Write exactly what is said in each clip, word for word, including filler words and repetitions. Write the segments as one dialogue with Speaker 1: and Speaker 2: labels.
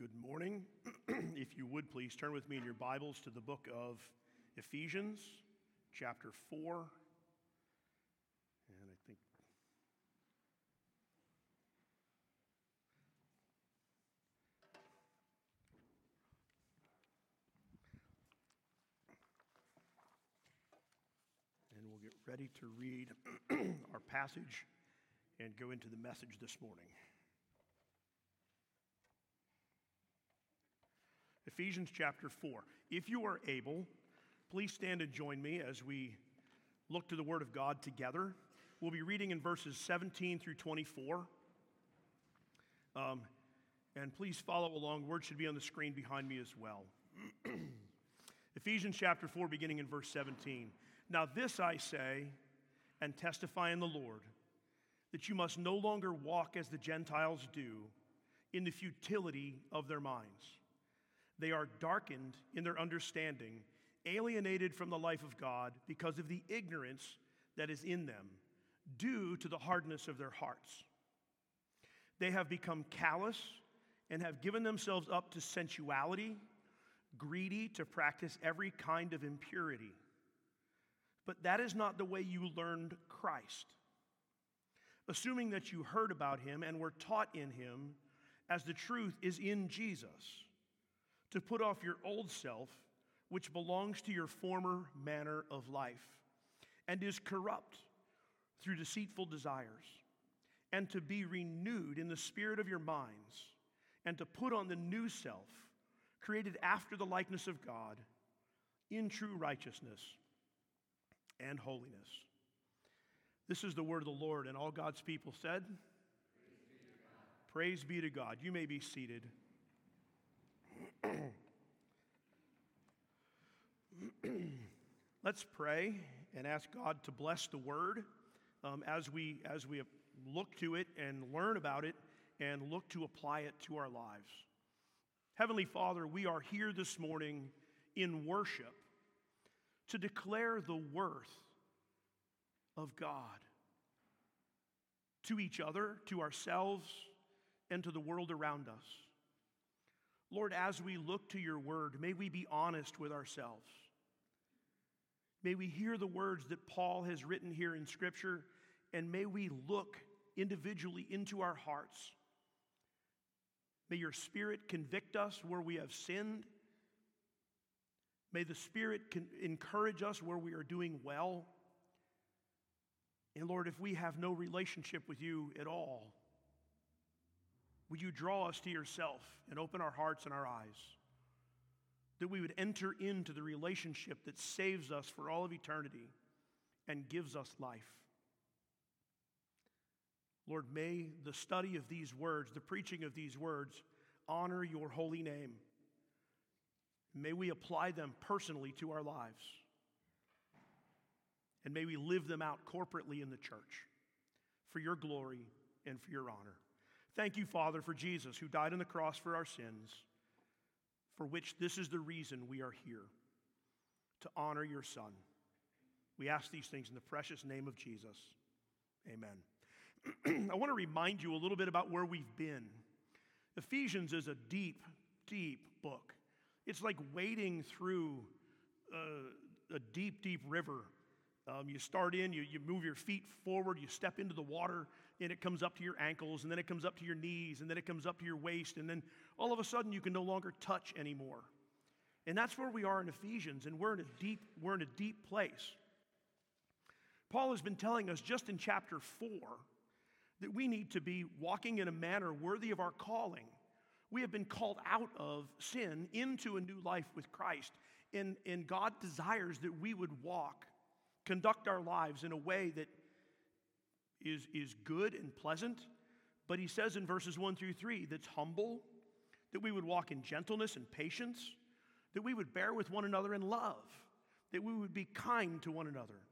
Speaker 1: Good morning. If you would please turn with me in your Bibles to the book of Ephesians, chapter four. And I think and we'll get ready to read our passage and go into the message this morning. Ephesians chapter four. If you are able, please stand and join me as we look to the Word of God together. We'll be reading in verses seventeen through twenty-four. Um, and please follow along. Word should be on the screen behind me as well. Ephesians chapter four, beginning in verse seventeen. Now this I say, and testify in the Lord, that you must no longer walk as the Gentiles do, in the futility of their minds. They are darkened in their understanding, alienated from the life of God because of the ignorance that is in them, due to the hardness of their hearts. They have become callous and have given themselves up to sensuality, greedy to practice every kind of impurity. But that is not the way you learned Christ. Assuming that you heard about him and were taught in him, as the truth is in Jesus, to put off your old self, which belongs to your former manner of life, and is corrupt through deceitful desires, and to be renewed in the spirit of your minds, and to put on the new self, created after the likeness of God, in true righteousness and holiness. This is the word of the Lord, and all God's people said, Praise be to God. Praise be to God. You may be seated. Let's pray and ask God to bless the word um, as we as we look to it and learn about it and look to apply it to our lives. Heavenly Father, we are here this morning in worship to declare the worth of God to each other, to ourselves, and to the world around us. Lord, as we look to your word, may we be honest with ourselves. May we hear the words that Paul has written here in Scripture, and may we look individually into our hearts. May your Spirit convict us where we have sinned. May the Spirit con- encourage us where we are doing well. And Lord, if we have no relationship with you at all, would you draw us to yourself and open our hearts and our eyes, that we would enter into the relationship that saves us for all of eternity and gives us life. Lord, may the study of these words, the preaching of these words, honor your holy name. May we apply them personally to our lives. And may we live them out corporately in the church for your glory and for your honor. Thank you, Father, for Jesus, who died on the cross for our sins, for which this is the reason we are here, to honor your Son. We ask these things in the precious name of Jesus. Amen. I want to remind you a little bit about where we've been. Ephesians is a deep, deep book. It's like wading through a, a deep, deep river. Um, you start in, you, you move your feet forward, you step into the water, and it comes up to your ankles, and then it comes up to your knees, and then it comes up to your waist, and then all of a sudden you can no longer touch anymore. And that's where we are in Ephesians, and we're in a deep, we're in a deep place. Paul has been telling us just in chapter four that we need to be walking in a manner worthy of our calling. We have been called out of sin into a new life with Christ, and, and God desires that we would walk conduct our lives in a way that is, is good and pleasant. But he says in verses one through three, that's humble, that we would walk in gentleness and patience, that we would bear with one another in love, that we would be kind to one another.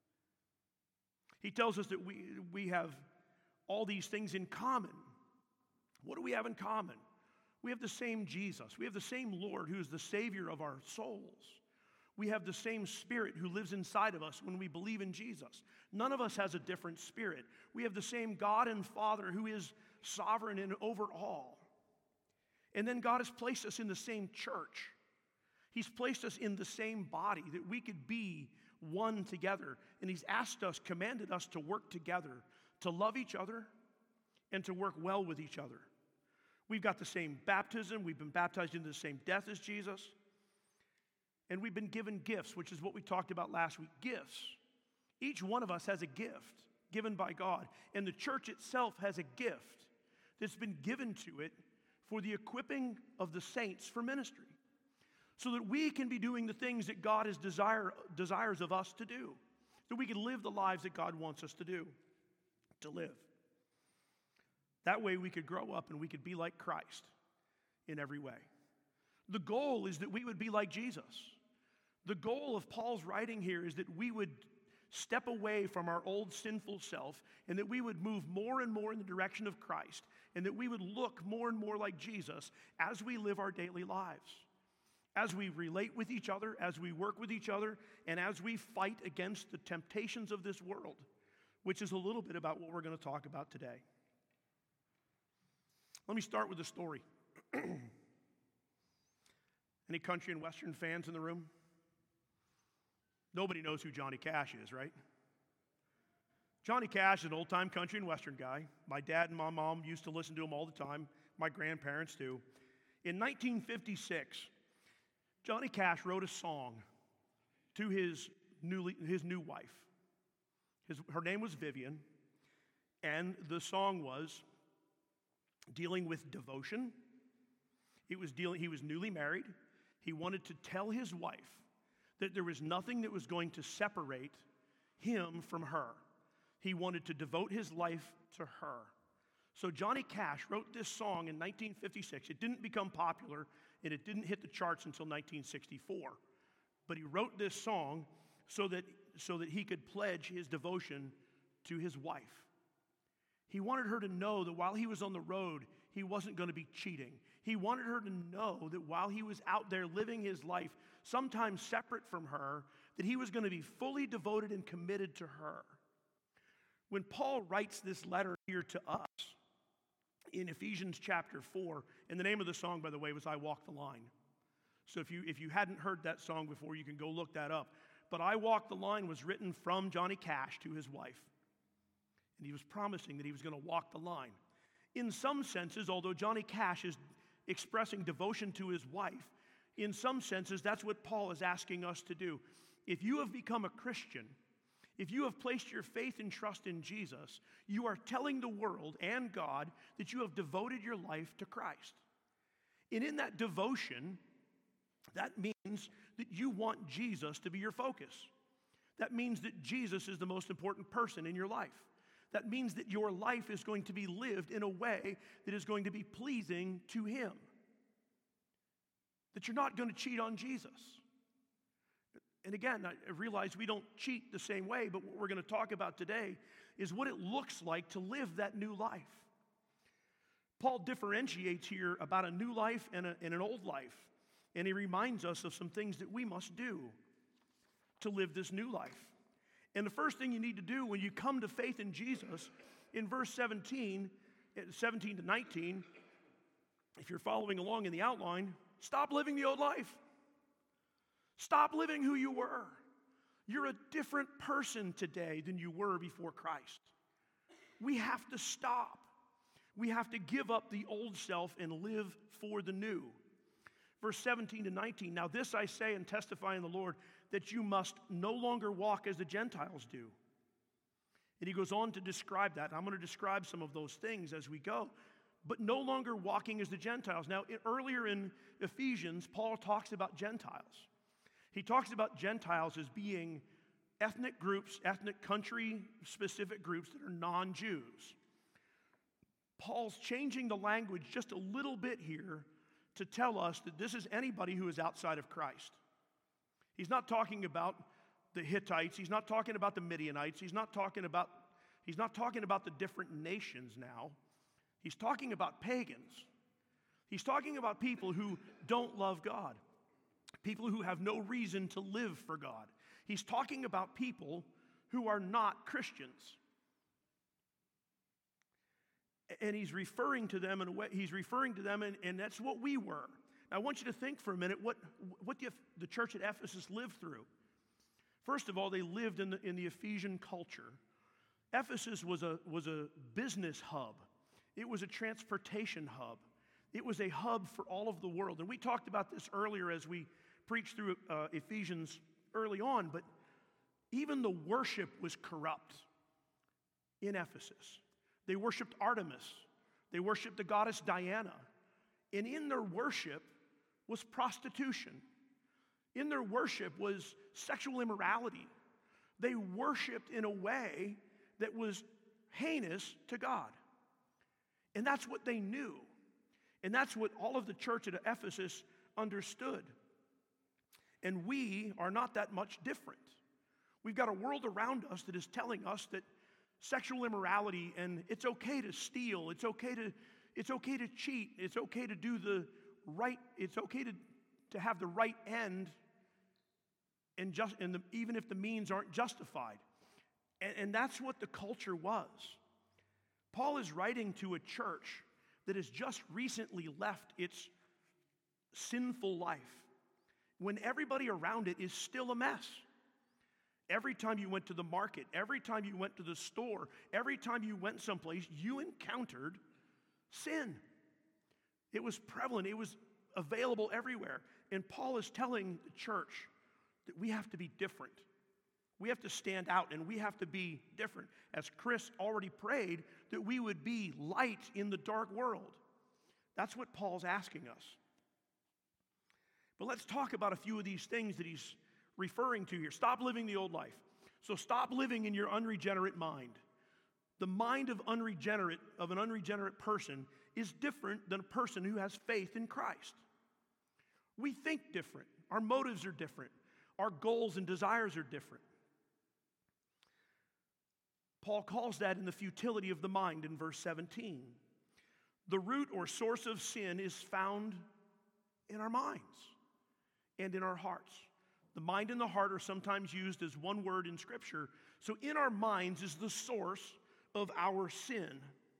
Speaker 1: He tells us that we, we have all these things in common. What do we have in common? We have the same Jesus. We have the same Lord who is the Savior of our souls. We have the same Spirit who lives inside of us when we believe in Jesus. None of us has a different spirit. We have the same God and Father who is sovereign and over all. And then God has placed us in the same church. He's placed us in the same body that we could be one together. And He's asked us, commanded us to work together, to love each other, and to work well with each other. We've got the same baptism. We've been baptized into the same death as Jesus. And we've been given gifts, which is what we talked about last week. Gifts. Each one of us has a gift given by God. And the church itself has a gift that's been given to it for the equipping of the saints for ministry, so that we can be doing the things that God is desire, desires of us to do, that we can live the lives that God wants us to do, to live. That way we could grow up and we could be like Christ in every way. The goal is that we would be like Jesus. The goal of Paul's writing here is that we would step away from our old sinful self and that we would move more and more in the direction of Christ and that we would look more and more like Jesus as we live our daily lives, as we relate with each other, as we work with each other, and as we fight against the temptations of this world, which is a little bit about what we're going to talk about today. Let me start with a story. Any country and western fans in the room? Nobody knows who Johnny Cash is, right? Johnny Cash is an old-time country and western guy. My dad and my mom used to listen to him all the time. My grandparents too. In nineteen fifty-six, Johnny Cash wrote a song to his, newly, his new wife. His, her name was Vivian, and the song was dealing with devotion. It was dealing, he was newly married. He wanted to tell his wife that there was nothing that was going to separate him from her. He wanted to devote his life to her. So Johnny Cash wrote this song in nineteen fifty-six. It didn't become popular, and it didn't hit the charts until nineteen sixty-four. But he wrote this song so that, so that he could pledge his devotion to his wife. He wanted her to know that while he was on the road, he wasn't going to be cheating. He wanted her to know that while he was out there living his life, sometimes separate from her, that he was going to be fully devoted and committed to her. When Paul writes this letter here to us in Ephesians chapter four, and the name of the song, by the way, was I Walk the Line. So if you, if you hadn't heard that song before, you can go look that up. But I Walk the Line was written from Johnny Cash to his wife. And he was promising that he was going to walk the line. In some senses, although Johnny Cash is expressing devotion to his wife, in some senses, that's what Paul is asking us to do. If you have become a Christian, if you have placed your faith and trust in Jesus, you are telling the world and God that you have devoted your life to Christ. And in that devotion, that means that you want Jesus to be your focus. That means that Jesus is the most important person in your life. That means that your life is going to be lived in a way that is going to be pleasing to Him. That you're not going to cheat on Jesus. And again, I realize we don't cheat the same way, but what we're going to talk about today is what it looks like to live that new life. Paul differentiates here about a new life and, a, and an old life. And he reminds us of some things that we must do to live this new life. And the first thing you need to do when you come to faith in Jesus, in verse seventeen, seventeen to nineteen, if you're following along in the outline, stop living the old life. Stop living who you were. You're a different person today than you were before Christ. We have to stop. We have to give up the old self and live for the new. Verse seventeen to nineteen, now this I say and testify in the Lord, that you must no longer walk as the Gentiles do. And he goes on to describe that. I'm going to describe some of those things as we go. But no longer walking as the Gentiles. Now, earlier in Ephesians, Paul talks about Gentiles. He talks about Gentiles as being ethnic groups, ethnic country-specific groups that are non-Jews. Paul's changing the language just a little bit here to tell us that this is anybody who is outside of Christ. He's not talking about the Hittites. He's not talking about the Midianites. He's not talking about, he's not talking about the different nations now. He's talking about pagans. He's talking about people who don't love God, people who have no reason to live for God. He's talking about people who are not Christians. And he's referring to them in a way, he's referring to them, and, and that's what we were. Now, I want you to think for a minute what, what the, the church at Ephesus lived through. First of all, they lived in the, in the Ephesian culture. Ephesus was a, was a business hub. It was a transportation hub. It was a hub for all of the world. And we talked about this earlier as we preached through uh, Ephesians early on, but even the worship was corrupt in Ephesus. They worshiped Artemis. They worshiped the goddess Diana. And in their worship was prostitution. In their worship was sexual immorality. They worshiped in a way that was heinous to God. And that's what they knew. And that's what all of the church at Ephesus understood. And we are not that much different. We've got a world around us that is telling us that sexual immorality, and it's okay to steal, it's okay to, it's okay to cheat, it's okay to do the right, it's okay to, to have the right end, and just and the, even if the means aren't justified. And, and that's what the culture was. Paul is writing to a church that has just recently left its sinful life, when everybody around it is still a mess. Every time you went to the market, every time you went to the store, every time you went someplace, you encountered sin. It was prevalent. It was available everywhere. And Paul is telling the church that we have to be different. We have to stand out, and we have to be different. As Chris already prayed, that we would be light in the dark world. That's what Paul's asking us. But let's talk about a few of these things that he's referring to here. Stop living the old life. So stop living in your unregenerate mind. The mind of unregenerate of an unregenerate person is different than a person who has faith in Christ. We think different. Our motives are different. Our goals and desires are different. Paul calls that in the futility of the mind in verse seventeen. The root or source of sin is found in our minds and in our hearts. The mind and the heart are sometimes used as one word in Scripture. So in our minds is the source of our sin.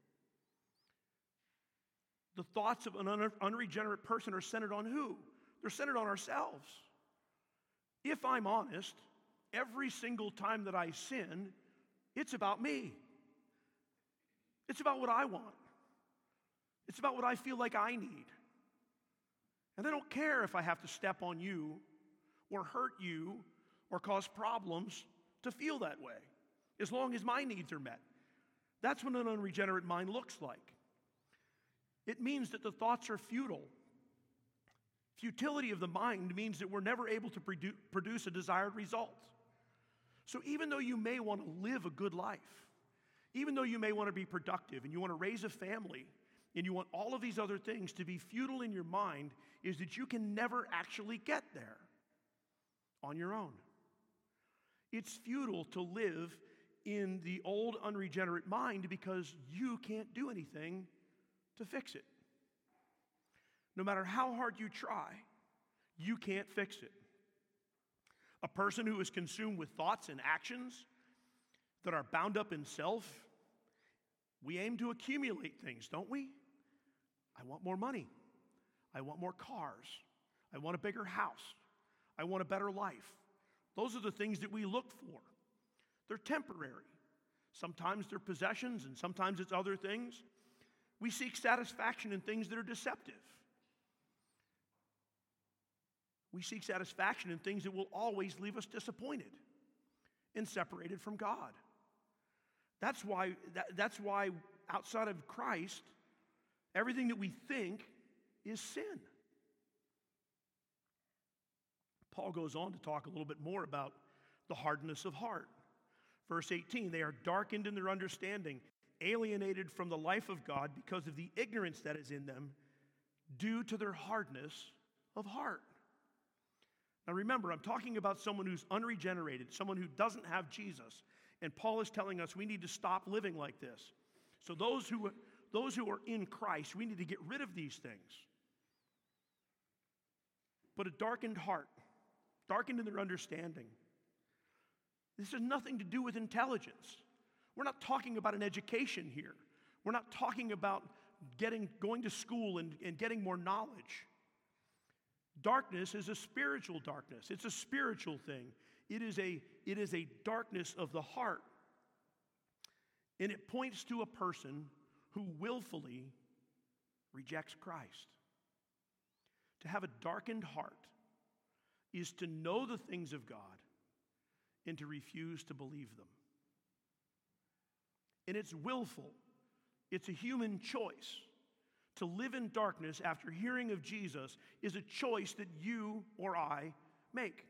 Speaker 1: The thoughts of an un- unregenerate person are centered on who? They're centered on ourselves. If I'm honest, every single time that I sin, it's about me. It's about what I want. It's about what I feel like I need. And I don't care if I have to step on you or hurt you or cause problems to feel that way, as long as my needs are met. That's what an unregenerate mind looks like. It means that the thoughts are futile. Futility of the mind means that we're never able to produ- produce a desired result. So even though you may want to live a good life, even though you may want to be productive and you want to raise a family and you want all of these other things to be futile in your mind, is that you can never actually get there on your own. It's futile to live in the old unregenerate mind because you can't do anything to fix it. No matter how hard you try, you can't fix it. A person who is consumed with thoughts and actions that are bound up in self, we aim to accumulate things, don't we? I want more money. I want more cars. I want a bigger house. I want a better life. Those are the things that we look for. They're temporary. Sometimes they're possessions, and sometimes it's other things. We seek satisfaction in things that are deceptive. We seek satisfaction in things that will always leave us disappointed and separated from God. That's why, that, that's why outside of Christ, everything that we think is sin. Paul goes on to talk a little bit more about the hardness of heart. Verse eighteen, they are darkened in their understanding, alienated from the life of God because of the ignorance that is in them due to their hardness of heart. Now remember, I'm talking about someone who's unregenerated, someone who doesn't have Jesus. And Paul is telling us we need to stop living like this. So those who, those who are in Christ, we need to get rid of these things. But a darkened heart, darkened in their understanding. This has nothing to do with intelligence. We're not talking about an education here. We're not talking about getting, going to school and, and getting more knowledge. Darkness is a spiritual darkness. It's a spiritual thing. It is a, it is a darkness of the heart. And it points to a person who willfully rejects Christ. To have a darkened heart is to know the things of God and to refuse to believe them. And it's willful. It's a human choice. To live in darkness after hearing of Jesus is a choice that you or I make.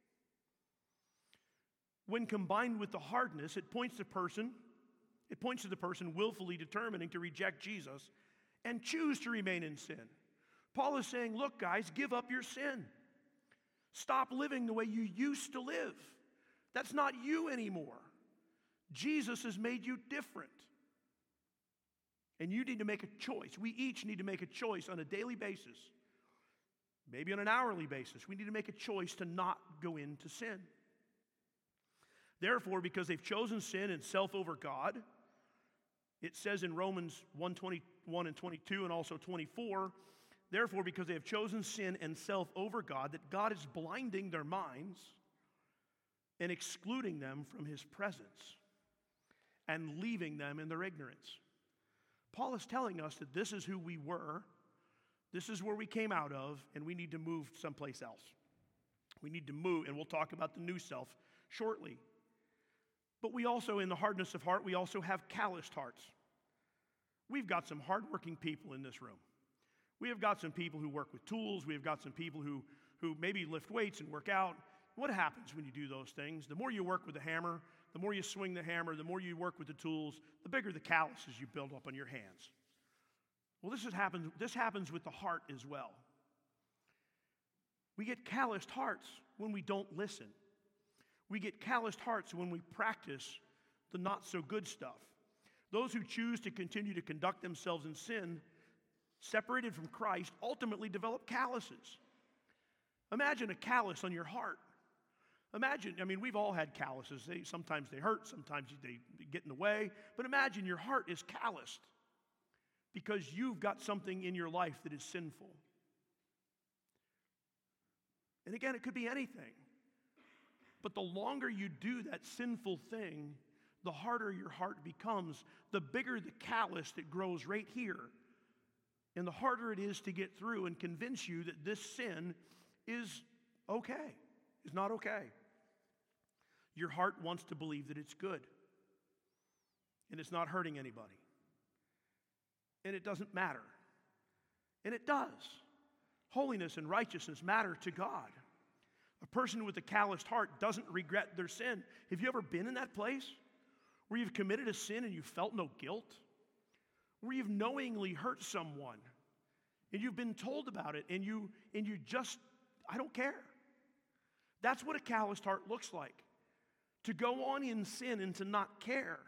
Speaker 1: When combined with the hardness, it points to person, it points to the person willfully determining to reject Jesus and choose to remain in sin. Paul is saying, look, guys, give up your sin. Stop living the way you used to live. That's not you anymore. Jesus has made you different. And you need to make a choice. We each need to make a choice on a daily basis, maybe on an hourly basis. We need to make a choice to not go into sin. Therefore, because they've chosen sin and self over God, it says in Romans one twenty-one and twenty-two and also twenty-four, therefore, because they have chosen sin and self over God, that God is blinding their minds and excluding them from his presence and leaving them in their ignorance. Paul is telling us that this is who we were, this is where we came out of, and we need to move someplace else. We need to move, and we'll talk about the new self shortly. But we also, in the hardness of heart, we also have calloused hearts. We've got some hardworking people in this room. We have got some people who work with tools. We have got some people who, who maybe lift weights and work out. What happens when you do those things? The more you work with the hammer, the more you swing the hammer, the more you work with the tools, the bigger the calluses you build up on your hands. Well, this, is happens, this happens with the heart as well. We get calloused hearts when we don't listen. We get calloused hearts when we practice the not-so-good stuff. Those who choose to continue to conduct themselves in sin, separated from Christ, ultimately develop calluses. Imagine a callus on your heart. Imagine, I mean, we've all had calluses. They, sometimes they hurt, sometimes they get in the way. But imagine your heart is calloused because you've got something in your life that is sinful. And again, it could be anything. But the longer you do that sinful thing, the harder your heart becomes, the bigger the callus that grows right here. And the harder it is to get through and convince you that this sin is okay, is not okay. Your heart wants to believe that it's good. And it's not hurting anybody. And it doesn't matter. And it does. Holiness and righteousness matter to God. A person with a calloused heart doesn't regret their sin. Have you ever been in that place where you've committed a sin and you felt no guilt? Where you've knowingly hurt someone and you've been told about it and you, and you just, I don't care. That's what a calloused heart looks like. To go on in sin and to not care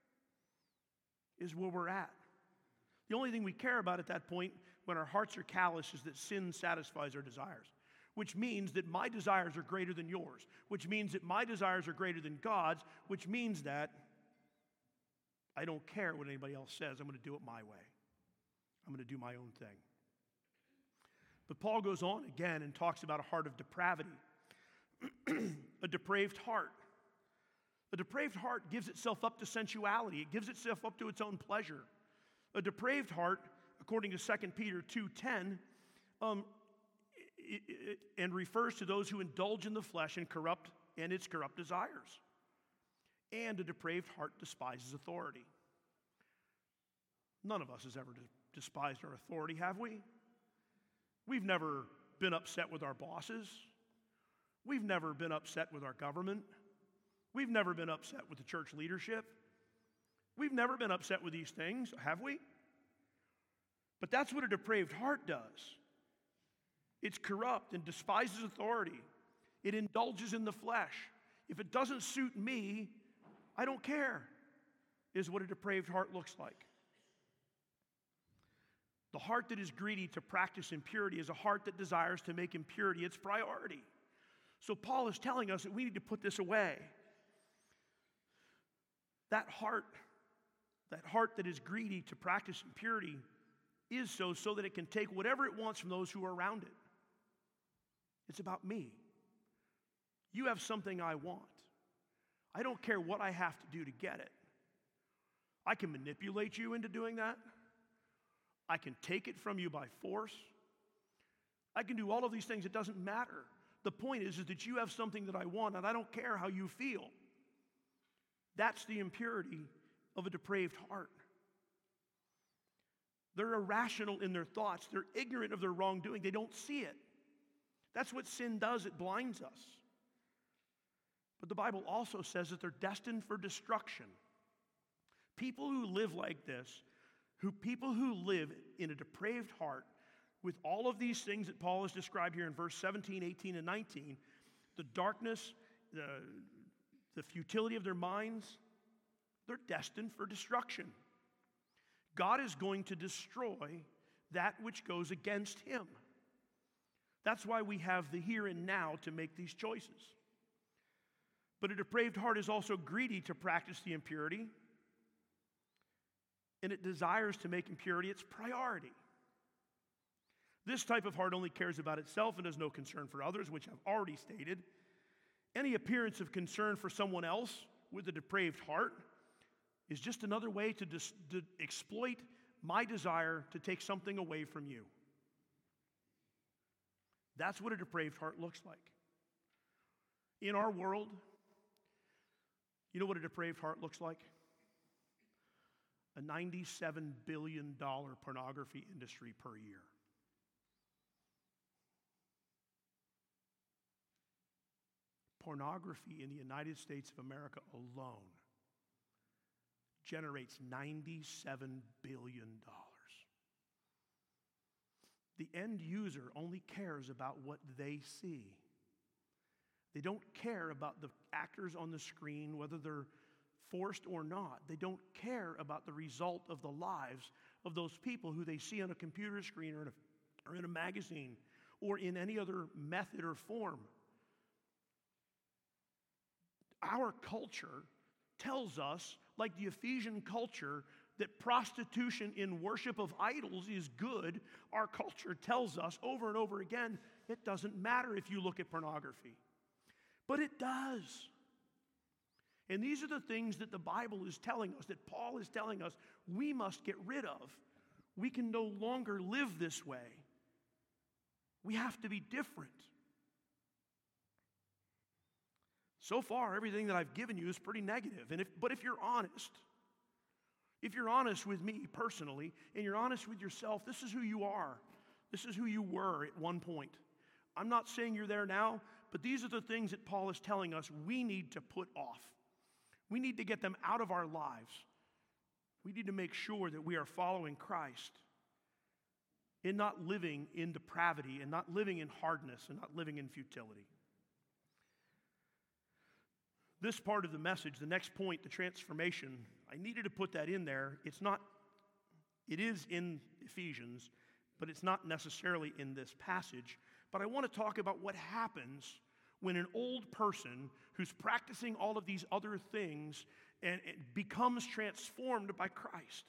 Speaker 1: is where we're at. The only thing we care about at that point when our hearts are callous is that sin satisfies our desires, which means that my desires are greater than yours, which means that my desires are greater than God's, which means that I don't care what anybody else says. I'm going to do it my way. I'm going to do my own thing. But Paul goes on again and talks about a heart of depravity, a depraved heart. A depraved heart gives itself up to sensuality. It gives itself up to its own pleasure. A depraved heart, according to Second Peter two ten, um, it, it, and refers to those who indulge in the flesh and corrupt and its corrupt desires. And a depraved heart despises authority. None of us has ever despised our authority, have we? We've never been upset with our bosses. We've never been upset with our government. We've never been upset with the church leadership. We've never been upset with these things, have we? But that's what a depraved heart does. It's corrupt and despises authority. It indulges in the flesh. If it doesn't suit me, I don't care, is what a depraved heart looks like. The heart that is greedy to practice impurity is a heart that desires to make impurity its priority. So Paul is telling us that we need to put this away. That heart, that heart that is greedy to practice impurity is so so that it can take whatever it wants from those who are around it. It's about me. You have something I want. I don't care what I have to do to get it. I can manipulate you into doing that. I can take it from you by force. I can do all of these things. It doesn't matter. The point is, is that you have something that I want, and I don't care how you feel. That's the impurity of a depraved heart. They're irrational in their thoughts. They're ignorant of their wrongdoing. They don't see it. That's what sin does. It blinds us. But the Bible also says that they're destined for destruction. People who live like this, who people who live in a depraved heart with all of these things that Paul has described here in verse seventeen, eighteen, and nineteen, the darkness, the, the futility of their minds, they're destined for destruction. God is going to destroy that which goes against him. That's why we have the here and now to make these choices. But a depraved heart is also greedy to practice the impurity, and it desires to make impurity its priority. This type of heart only cares about itself and has no concern for others, which I've already stated. Any appearance of concern for someone else with a depraved heart is just another way to, dis- to exploit my desire to take something away from you. That's what a depraved heart looks like. In our world, you know what a depraved heart looks like? A ninety-seven billion dollars pornography industry per year. Pornography in the United States of America alone generates ninety-seven billion dollars. The end user only cares about what they see. They don't care about the actors on the screen, whether they're forced or not. They don't care about the result of the lives of those people who they see on a computer screen or in a, or in a magazine or in any other method or form. Our culture tells us, like the Ephesian culture, that prostitution in worship of idols is good. Our culture tells us over and over again, it doesn't matter if you look at pornography. But it does. And these are the things that the Bible is telling us, that Paul is telling us we must get rid of. We can no longer live this way. We have to be different. So far, everything that I've given you is pretty negative. And if, but if you're honest, if you're honest with me personally, and you're honest with yourself, this is who you are. This is who you were at one point. I'm not saying you're there now, but these are the things that Paul is telling us we need to put off. We need to get them out of our lives. We need to make sure that we are following Christ in not living in depravity and not living in hardness and not living in futility. This part of the message, the next point, the transformation, I needed to put that in there. It's not, it is in Ephesians, but it's not necessarily in this passage. But I want to talk about what happens when an old person who's practicing all of these other things and, and becomes transformed by Christ.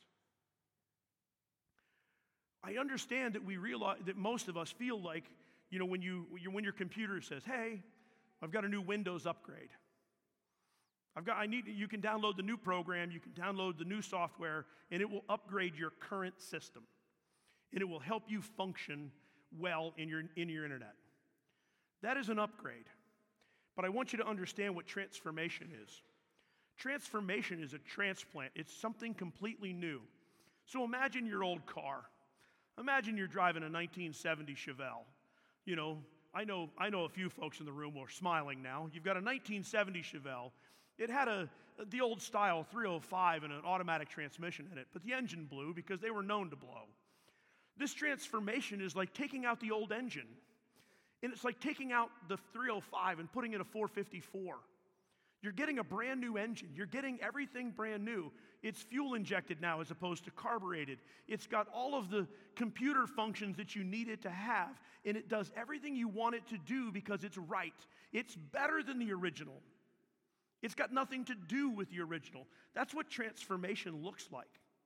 Speaker 1: I understand that we realize that most of us feel like, you know, when you when your computer says, "Hey, I've got a new Windows upgrade. I've got I need you can download the new program, you can download the new software, and it will upgrade your current system. And it will help you function well in your in your internet." That is an upgrade. But I want you to understand what transformation is. Transformation is a transplant. It's something completely new. So imagine your old car. Imagine you're driving a nineteen seventy Chevelle. You know, I know I know a few folks in the room who are smiling now. You've got a nineteen seventy Chevelle. It had a the old style three oh five and an automatic transmission in it, but the engine blew because they were known to blow. This transformation is like taking out the old engine. And it's like taking out the three oh five and putting in a four fifty-four. You're getting a brand new engine. You're getting everything brand new. It's fuel injected now as opposed to carbureted. It's got all of the computer functions that you need it to have. And it does everything you want it to do because it's right. It's better than the original. It's got nothing to do with the original. That's what transformation looks like.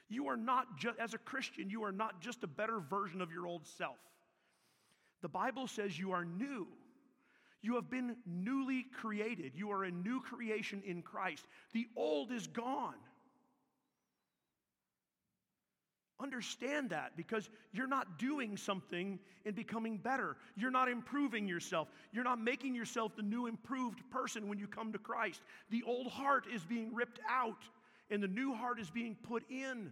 Speaker 1: You are not just, as a Christian, you are not just a better version of your old self. The Bible says you are new. You have been newly created. You are a new creation in Christ. The old is gone. Understand that, because you're not doing something and becoming better. You're not improving yourself. You're not making yourself the new improved person when you come to Christ. The old heart is being ripped out and the new heart is being put in.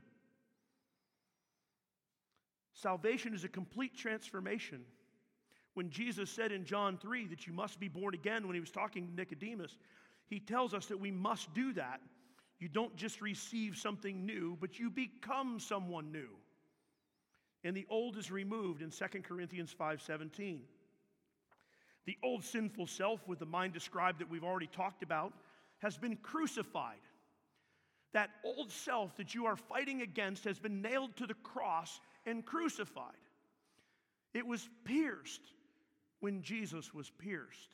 Speaker 1: Salvation is a complete transformation. When Jesus said in John three that you must be born again when he was talking to Nicodemus, he tells us that we must do that. You don't just receive something new, but you become someone new. And the old is removed in Second Corinthians five seventeen. The old sinful self with the mind described that we've already talked about has been crucified. That old self that you are fighting against has been nailed to the cross and crucified. It was pierced when Jesus was pierced.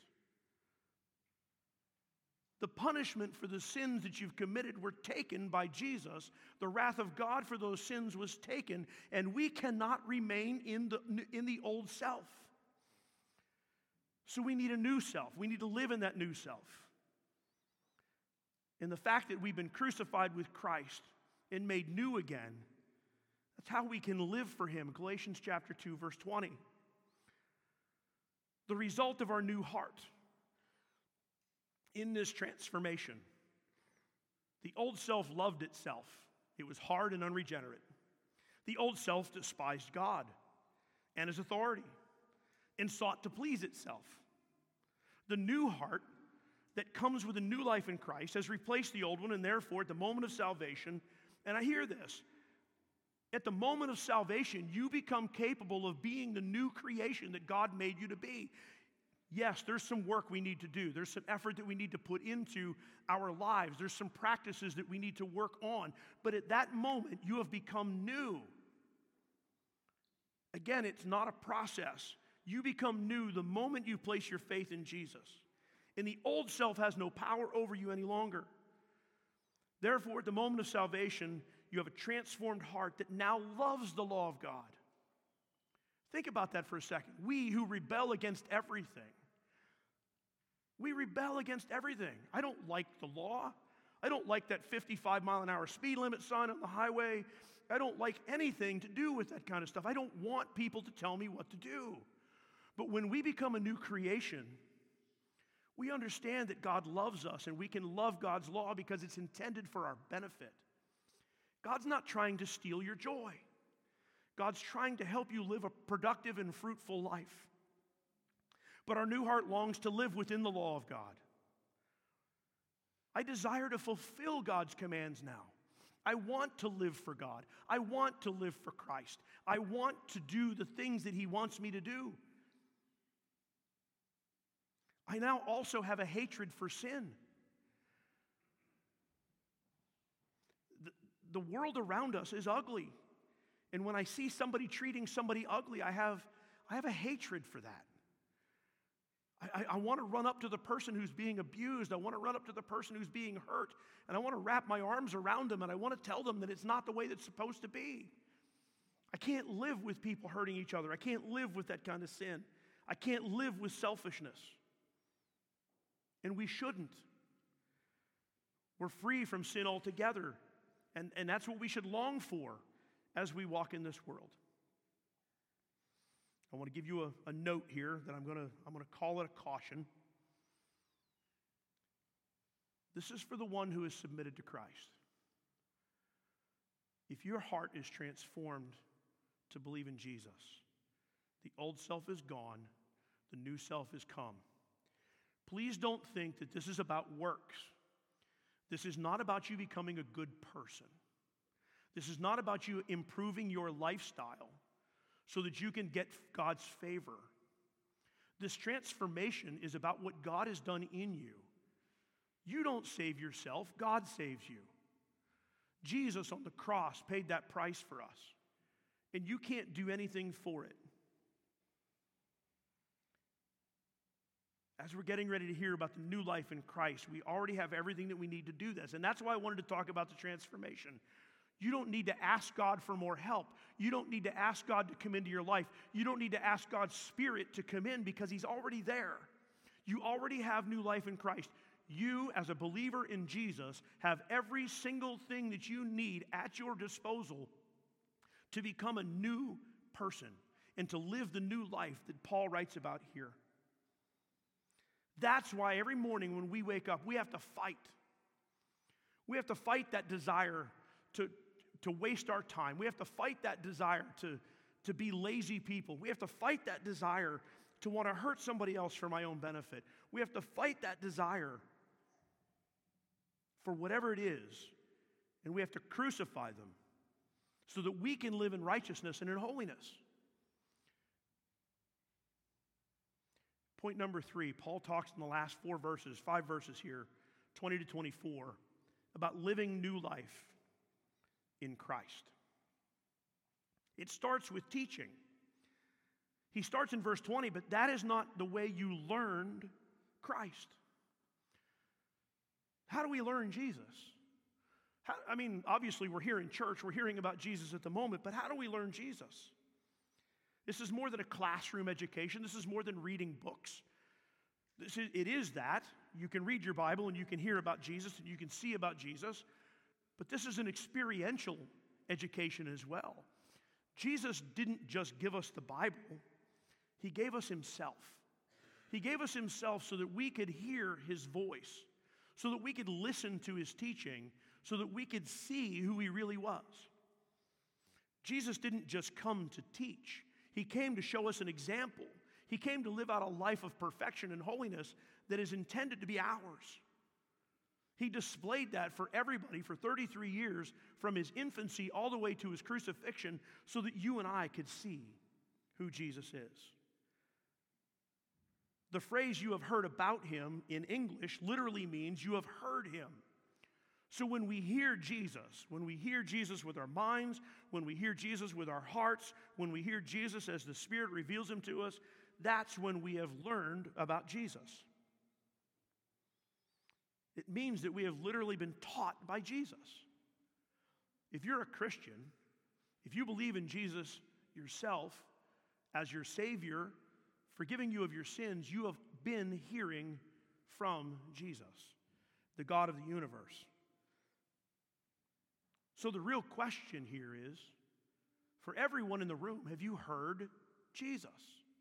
Speaker 1: The punishment for the sins that you've committed were taken by Jesus. The wrath of God for those sins was taken, and we cannot remain in the, in the old self. So we need a new self. We need to live in that new self. And the fact that we've been crucified with Christ and made new again, that's how we can live for him. Galatians chapter two, verse twenty. The result of our new heart in this transformation. The old self loved itself. It was hard and unregenerate. The old self despised God and his authority and sought to please itself. The new heart that comes with a new life in Christ has replaced the old one, and therefore at the moment of salvation, and I hear this, at the moment of salvation, you become capable of being the new creation that God made you to be. Yes, there's some work we need to do. There's some effort that we need to put into our lives. There's some practices that we need to work on. But at that moment, you have become new. Again, it's not a process. You become new the moment you place your faith in Jesus. And the old self has no power over you any longer. Therefore, at the moment of salvation, you have a transformed heart that now loves the law of God. Think about that for a second. We who rebel against everything. We rebel against everything. I don't like the law. I don't like that fifty-five mile an hour speed limit sign on the highway. I don't like anything to do with that kind of stuff. I don't want people to tell me what to do. But when we become a new creation, we understand that God loves us and we can love God's law because it's intended for our benefit. God's not trying to steal your joy. God's trying to help you live a productive and fruitful life. But our new heart longs to live within the law of God. I desire to fulfill God's commands now. I want to live for God. I want to live for Christ. I want to do the things that he wants me to do. I now also have a hatred for sin. The, the world around us is ugly. And when I see somebody treating somebody ugly, I have, I have a hatred for that. I, I, I want to run up to the person who's being abused. I want to run up to the person who's being hurt. And I want to wrap my arms around them. And I want to tell them that it's not the way that's supposed to be. I can't live with people hurting each other. I can't live with that kind of sin. I can't live with selfishness. And we shouldn't. We're free from sin altogether. And, and that's what we should long for as we walk in this world. I want to give you a, a note here that I'm going to I'm going to call it a caution. This is for the one who is submitted to Christ. If your heart is transformed to believe in Jesus, the old self is gone, the new self is come. Please don't think that this is about works. This is not about you becoming a good person. This is not about you improving your lifestyle so that you can get God's favor. This transformation is about what God has done in you. You don't save yourself, God saves you. Jesus on the cross paid that price for us, and you can't do anything for it. As we're getting ready to hear about the new life in Christ, we already have everything that we need to do this, and that's why I wanted to talk about the transformation. You don't need to ask God for more help. You don't need to ask God to come into your life. You don't need to ask God's Spirit to come in because He's already there. You already have new life in Christ. You, as a believer in Jesus, have every single thing that you need at your disposal to become a new person and to live the new life that Paul writes about here. That's why every morning when we wake up, we have to fight. We have to fight that desire to, to waste our time. We have to fight that desire to, to be lazy people. We have to fight that desire to want to hurt somebody else for my own benefit. We have to fight that desire for whatever it is, and we have to crucify them so that we can live in righteousness and in holiness. Point number three, Paul talks in the last four verses, five verses here, twenty to twenty-four, about living new life in Christ. It starts with teaching. He starts in verse twenty, but that is not the way you learned Christ. How do we learn Jesus? How, I mean, obviously we're here in church, we're hearing about Jesus at the moment, but how do we learn Jesus? This is more than a classroom education. This is more than reading books. This is, it is that. You can read your Bible and you can hear about Jesus and you can see about Jesus, but this is an experiential education as well. Jesus didn't just give us the Bible. He gave us Himself. He gave us Himself so that we could hear His voice, so that we could listen to His teaching, so that we could see who He really was. Jesus didn't just come to teach. He came to show us an example. He came to live out a life of perfection and holiness that is intended to be ours. He displayed that for everybody for thirty-three years, from His infancy all the way to His crucifixion, so that you and I could see who Jesus is. The phrase "you have heard about Him" in English literally means you have heard Him. So when we hear Jesus, when we hear Jesus with our minds, when we hear Jesus with our hearts, when we hear Jesus as the Spirit reveals Him to us, that's when we have learned about Jesus. It means that we have literally been taught by Jesus. If you're a Christian, if you believe in Jesus yourself as your Savior, forgiving you of your sins, you have been hearing from Jesus, the God of the universe. So the real question here is, for everyone in the room, have you heard Jesus?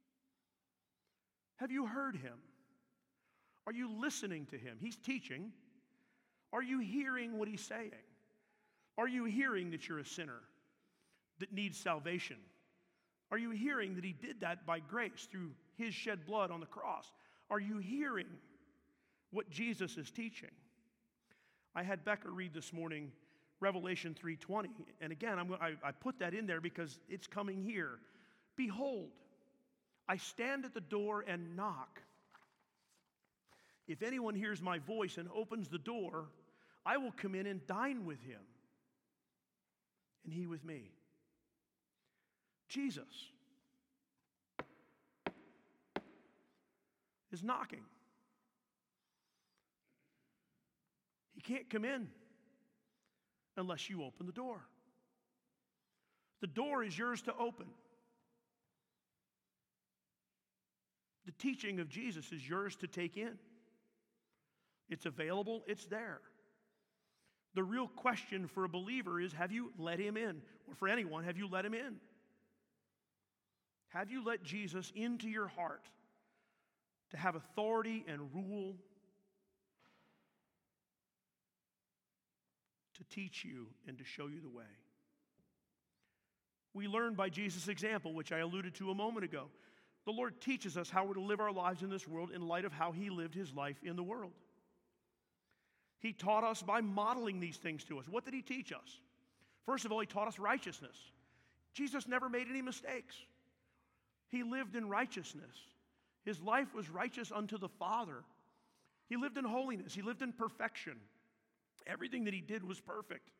Speaker 1: Have you heard Him? Are you listening to Him? He's teaching. Are you hearing what He's saying? Are you hearing that you're a sinner that needs salvation? Are you hearing that He did that by grace through His shed blood on the cross? Are you hearing what Jesus is teaching? I had Becca read this morning Revelation three twenty, and again, I'm, I, I put that in there because it's coming here. Behold, I stand at the door and knock. If anyone hears my voice and opens the door, I will come in and dine with him, and he with me. Jesus is knocking. He can't come in unless you open the door. The door is yours to open. The teaching of Jesus is yours to take in. It's available, it's there. The real question for a believer is, have you let Him in? Or for anyone, have you let Him in? Have you let Jesus into your heart to have authority and rule, to teach you and to show you the way? We learn by Jesus' example, which I alluded to a moment ago. The Lord teaches us how we're to live our lives in this world in light of how He lived His life in the world. He taught us by modeling these things to us. What did He teach us? First of all, He taught us righteousness. Jesus never made any mistakes. He lived in righteousness. His life was righteous unto the Father. He lived in holiness. He lived in perfection. Everything that He did was perfect.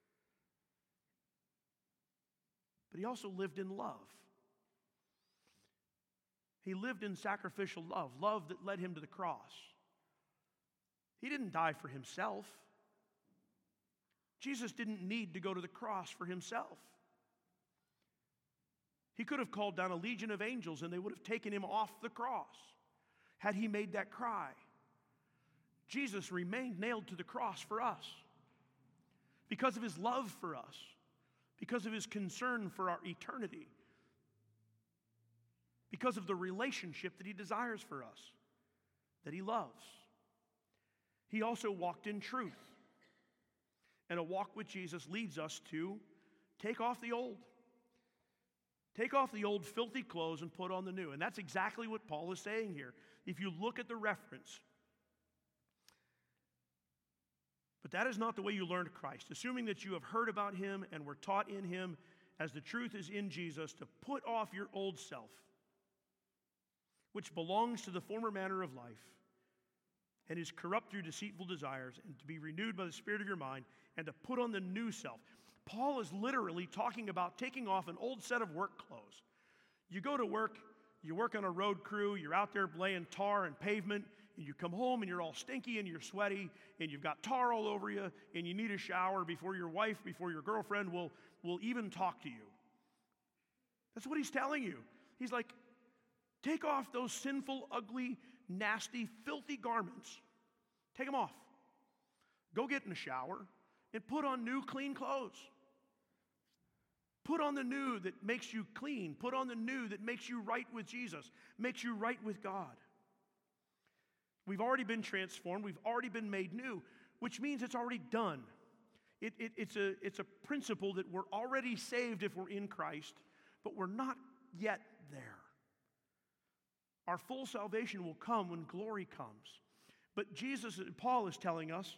Speaker 1: But He also lived in love. He lived in sacrificial love, love that led Him to the cross. He didn't die for Himself. Jesus didn't need to go to the cross for himself. He could have called down a legion of angels and they would have taken him off the cross had he made that cry. Jesus remained nailed to the cross for us because of his love for us, because of his concern for our eternity, because of the relationship that he desires for us, that he loves. He also walked in truth. And a walk with Jesus leads us to take off the old. Take off the old filthy clothes and put on the new. And that's exactly what Paul is saying here. If you look at the reference. But that is not the way you learned Christ. Assuming that you have heard about him and were taught in him as the truth is in Jesus, to put off your old self, which belongs to the former manner of life and is corrupt through deceitful desires, and to be renewed by the Spirit of your mind, and to put on the new self. Paul is literally talking about taking off an old set of work clothes. You go to work, you work on a road crew, you're out there laying tar and pavement, and you come home and you're all stinky and you're sweaty, and you've got tar all over you, and you need a shower before your wife, before your girlfriend will, will even talk to you. That's what he's telling you. He's like, take off those sinful, ugly, nasty, filthy garments. Take them off. Go get in a shower and put on new, clean clothes. Put on the new that makes you clean. Put on the new that makes you right with Jesus, makes you right with God. We've already been transformed. We've already been made new, which means it's already done. It, it, it's, a, it's a principle that we're already saved if we're in Christ, but we're not yet there. Our full salvation will come when glory comes. But Jesus, Paul is telling us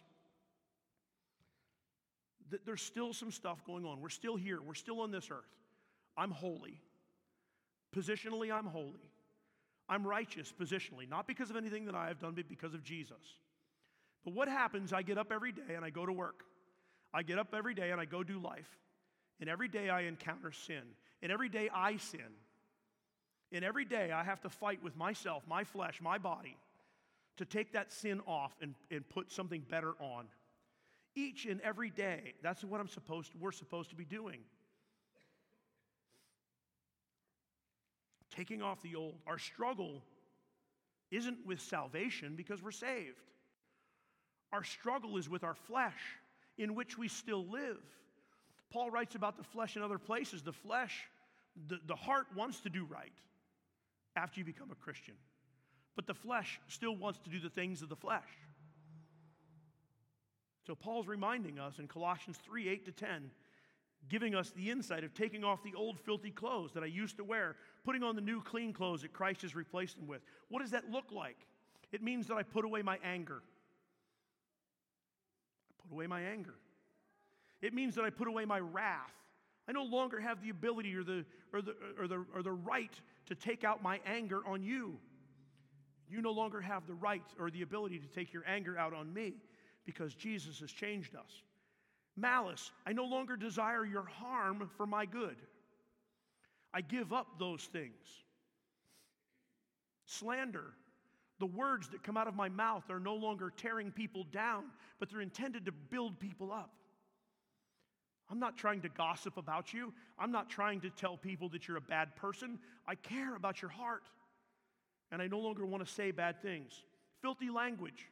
Speaker 1: that there's still some stuff going on. We're still here. We're still on this earth. I'm holy. Positionally, I'm holy. I'm righteous positionally, not because of anything that I have done, but because of Jesus. But what happens, I get up every day and I go to work. I get up every day and I go do life. And every day I encounter sin. And every day I sin. And every day I have to fight with myself, my flesh, my body, to take that sin off and, and put something better on. Each and every day, that's what I'm supposed to, we're supposed to be doing. Taking off the old. Our struggle isn't with salvation because we're saved. Our struggle is with our flesh, in which we still live. Paul writes about the flesh in other places. The flesh, the, the heart wants to do right after you become a Christian. But the flesh still wants to do the things of the flesh. So Paul's reminding us in Colossians three, eight to ten, giving us the insight of taking off the old filthy clothes that I used to wear, putting on the new clean clothes that Christ has replaced them with. What does that look like? It means that I put away my anger. I put away my anger. It means that I put away my wrath. I no longer have the ability or the, or the, or the, or the right to take out my anger on you. You no longer have the right or the ability to take your anger out on me because Jesus has changed us. Malice, I no longer desire your harm for my good. I give up those things. Slander, the words that come out of my mouth are no longer tearing people down, but they're intended to build people up. I'm not trying to gossip about you. I'm not trying to tell people that you're a bad person. I care about your heart. And I no longer want to say bad things. Filthy language.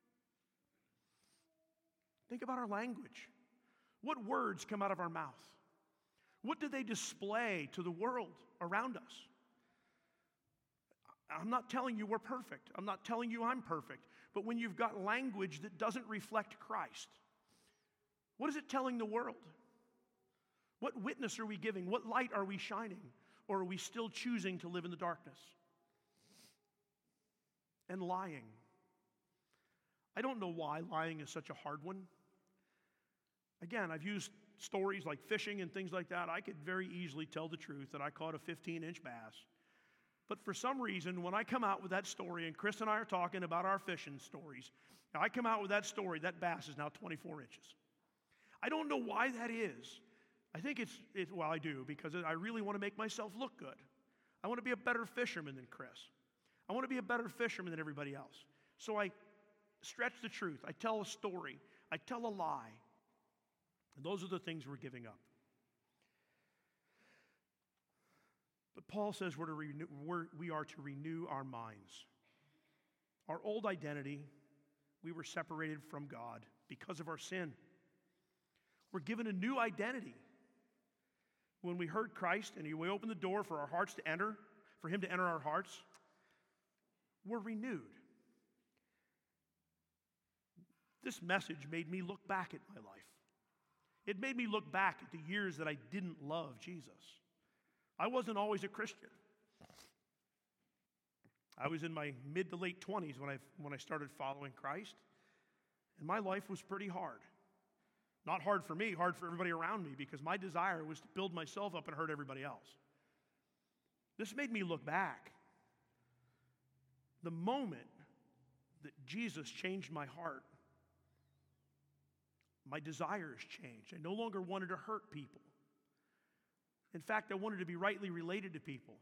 Speaker 1: Think about our language. What words come out of our mouth? What do they display to the world around us? I'm not telling you we're perfect. I'm not telling you I'm perfect. But when you've got language that doesn't reflect Christ, what is it telling the world? What witness are we giving? What light are we shining? Or are we still choosing to live in the darkness? And lying. I don't know why lying is such a hard one. Again, I've used stories like fishing and things like that. I could very easily tell the truth that I caught a fifteen-inch bass. But for some reason, when I come out with that story, and Chris and I are talking about our fishing stories, I come out with that story, that bass is now twenty-four inches. I don't know why that is. I think it's, it, well, I do, because I really want to make myself look good. I want to be a better fisherman than Chris. I want to be a better fisherman than everybody else. So I stretch the truth. I tell a story. I tell a lie. And those are the things we're giving up. But Paul says we're to renew, we're, we are to renew our minds. Our old identity, we were separated from God because of our sin. We're given a new identity. When we heard Christ and we opened the door for our hearts to enter, for him to enter our hearts, we're renewed. This message made me look back at my life. It made me look back at the years that I didn't love Jesus. I wasn't always a Christian. I was in my mid to late twenties when I, when I started following Christ, and my life was pretty hard. Not hard for me, hard for everybody around me, because my desire was to build myself up and hurt everybody else. This made me look back. The moment that Jesus changed my heart, my desires changed. I no longer wanted to hurt people. In fact, I wanted to be rightly related to people.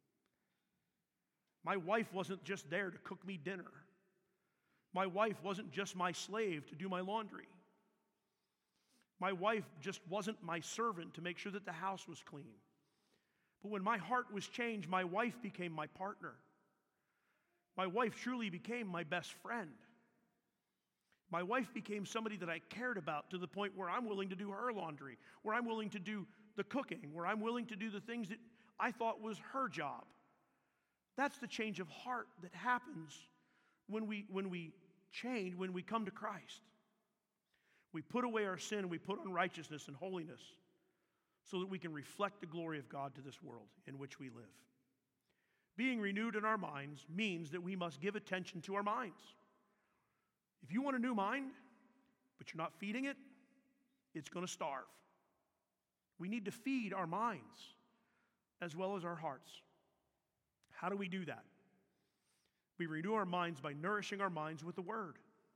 Speaker 1: My wife wasn't just there to cook me dinner. My wife wasn't just my slave to do my laundry. My wife just wasn't my servant to make sure that the house was clean. But when my heart was changed, my wife became my partner. My wife truly became my best friend. My wife became somebody that I cared about to the point where I'm willing to do her laundry, where I'm willing to do the cooking, where I'm willing to do the things that I thought was her job. That's the change of heart that happens when we, when we change, when we come to Christ. We put away our sin, we put on righteousness and holiness so that we can reflect the glory of God to this world in which we live. Being renewed in our minds means that we must give attention to our minds. If you want a new mind, but you're not feeding it, it's going to starve. We need to feed our minds as well as our hearts. How do we do that? We renew our minds by nourishing our minds with the Word.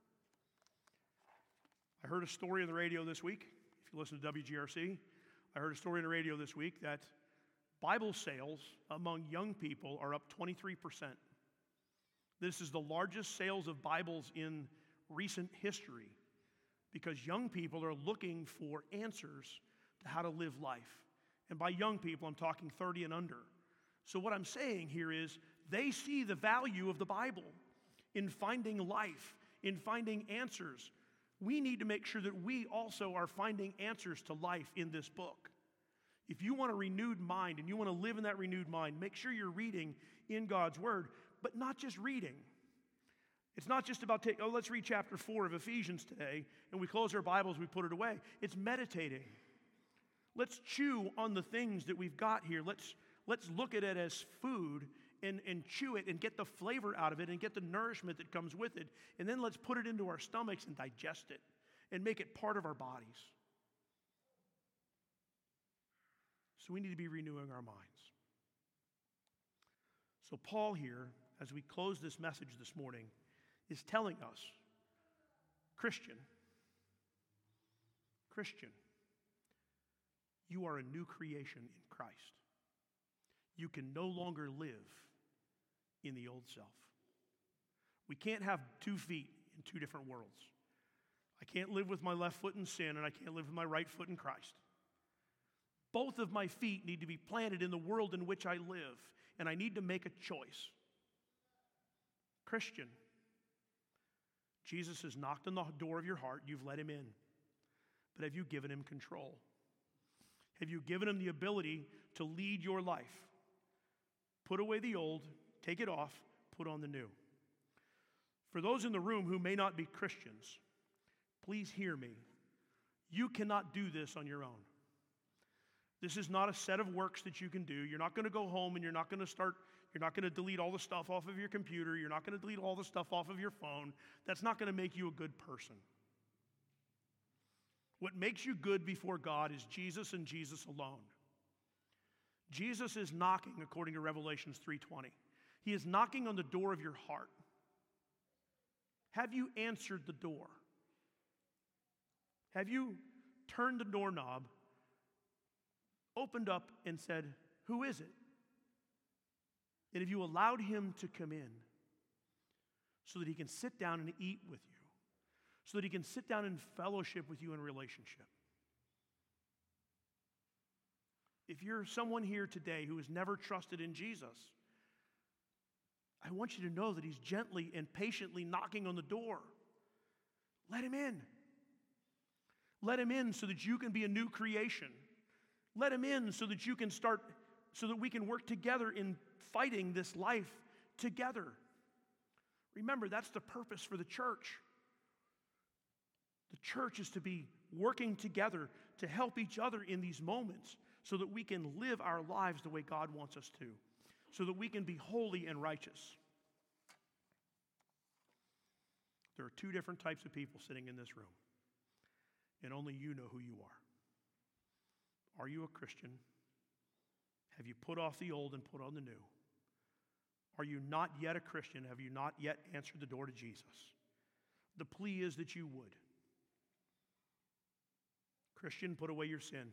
Speaker 1: I heard a story on the radio this week. If you listen to W G R C, I heard a story on the radio this week that Bible sales among young people are up twenty-three percent. This is the largest sales of Bibles in recent history because young people are looking for answers to how to live life. And by young people, I'm talking thirty and under. So what I'm saying here is they see the value of the Bible in finding life, in finding answers. We need to make sure that we also are finding answers to life in this book. If you want a renewed mind and you want to live in that renewed mind, make sure you're reading in God's Word, but not just reading. It's not just about, take, oh, let's read chapter four of Ephesians today, and we close our Bibles, we put it away. It's meditating. Let's chew on the things that we've got here. Let's, let's look at it as food and, and chew it and get the flavor out of it and get the nourishment that comes with it. And then let's put it into our stomachs and digest it and make it part of our bodies. So we need to be renewing our minds. So Paul here, as we close this message this morning, is telling us, Christian, Christian, you are a new creation in Christ. You can no longer live in the old self. We can't have two feet in two different worlds. I can't live with my left foot in sin, and I can't live with my right foot in Christ. Both of my feet need to be planted in the world in which I live, and I need to make a choice. Christian, Jesus has knocked on the door of your heart. You've let him in. But have you given him control? Have you given him the ability to lead your life? Put away the old, take it off, put on the new. For those in the room who may not be Christians, please hear me. You cannot do this on your own. This is not a set of works that you can do. You're not going to go home and you're not going to start, you're not going to delete all the stuff off of your computer. You're not going to delete all the stuff off of your phone. That's not going to make you a good person. What makes you good before God is Jesus and Jesus alone. Jesus is knocking, according to Revelations three twenty. He is knocking on the door of your heart. Have you answered the door? Have you turned the doorknob, opened up and said, who is it? And have you allowed him to come in so that he can sit down and eat with you, so that he can sit down and fellowship with you in relationship? If you're someone here today who has never trusted in Jesus, I want you to know that he's gently and patiently knocking on the door. Let him in. Let him in so that you can be a new creation. Let him in so that you can start, so that we can work together in fighting this life together. Remember, that's the purpose for the church. The church is to be working together to help each other in these moments so that we can live our lives the way God wants us to, so that we can be holy and righteous. There are two different types of people sitting in this room, and only you know who you are. Are you a Christian? Have you put off the old and put on the new? Are you not yet a Christian? Have you not yet answered the door to Jesus? The plea is that you would. Christian, put away your sin.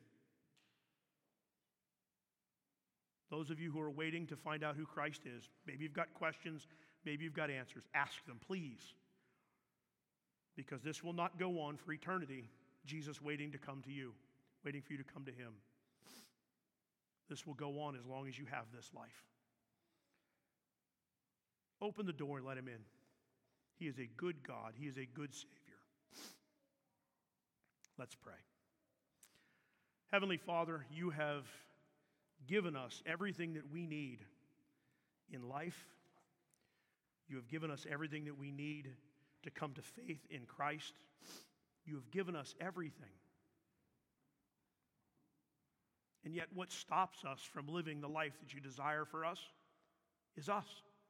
Speaker 1: Those of you who are waiting to find out who Christ is, maybe you've got questions, maybe you've got answers. Ask them, please. Because this will not go on for eternity, Jesus waiting to come to you, waiting for you to come to him. This will go on as long as you have this life. Open the door and let him in. He is a good God. He is a good Savior. Let's pray. Heavenly Father, you have given us everything that we need in life. You have given us everything that we need to come to faith in Christ. You have given us everything. And yet what stops us from living the life that you desire for us is us.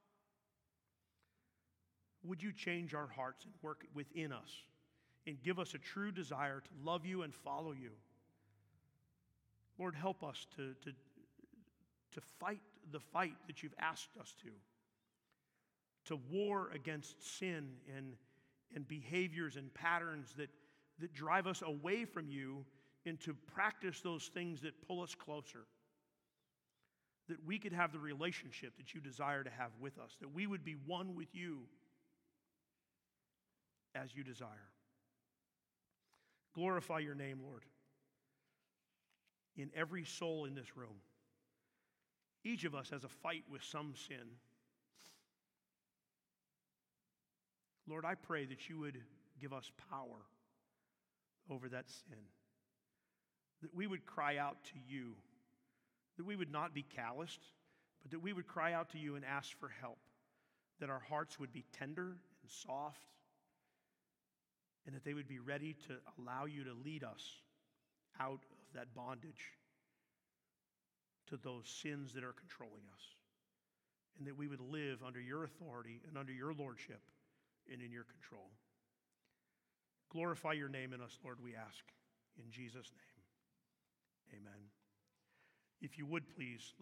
Speaker 1: Would you change our hearts and work within us and give us a true desire to love you and follow you? Lord, help us to, to, to fight the fight that you've asked us to, to war against sin and, and behaviors and patterns that, that drive us away from you and to practice those things that pull us closer, that we could have the relationship that you desire to have with us, that we would be one with you as you desire. Glorify your name, Lord, in every soul in this room. Each of us has a fight with some sin. Lord, I pray that you would give us power over that sin, that we would cry out to you, that we would not be calloused, but that we would cry out to you and ask for help, that our hearts would be tender and soft, and that they would be ready to allow you to lead us out of that bondage to those sins that are controlling us, and that we would live under your authority and under your lordship and in your control. Glorify your name in us, Lord, we ask. In Jesus' name, amen. If you would please,